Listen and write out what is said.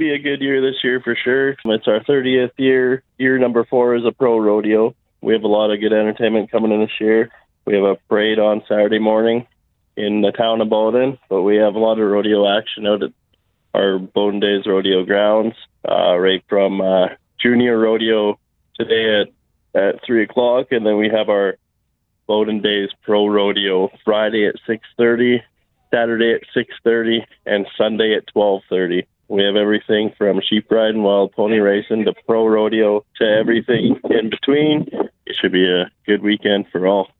be a good year this year for sure. It's our 30th year. Year number 4 is a pro rodeo. We have a lot of good entertainment coming in this year. We have a parade on Saturday morning in the town of Bowden, but we have a lot of rodeo action out at our Bowden Days Rodeo grounds, right from junior rodeo today at 3 o'clock, and then we have our Bowden Days Pro Rodeo Friday at 6:30, Saturday at 6:30, and Sunday at 12:30. We have everything from sheep riding, wild pony racing, to pro rodeo, to everything in between. It should be a good weekend for all.